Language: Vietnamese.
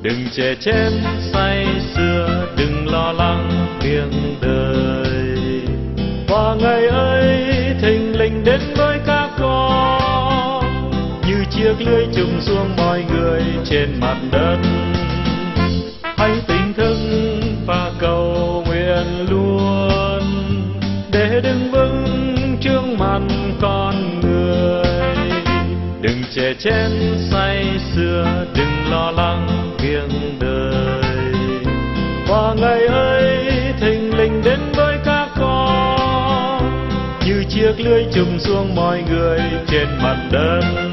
Đừng chè chén say sưa, đừng lo lắng tiếng đời. Và ngày ấy thình lình đến với các con, như chiếc lưới trùng xuống mọi người trên mặt đất. Hãy tỉnh thức và cầu nguyện luôn, để đứng vững trước mặt con người. Đừng chè chén say sưa, đừng lo lắng tiếng đời. Và ngày ấy thình lình đến với các con, như chiếc lưới trùm xuống mọi người trên mặt đất.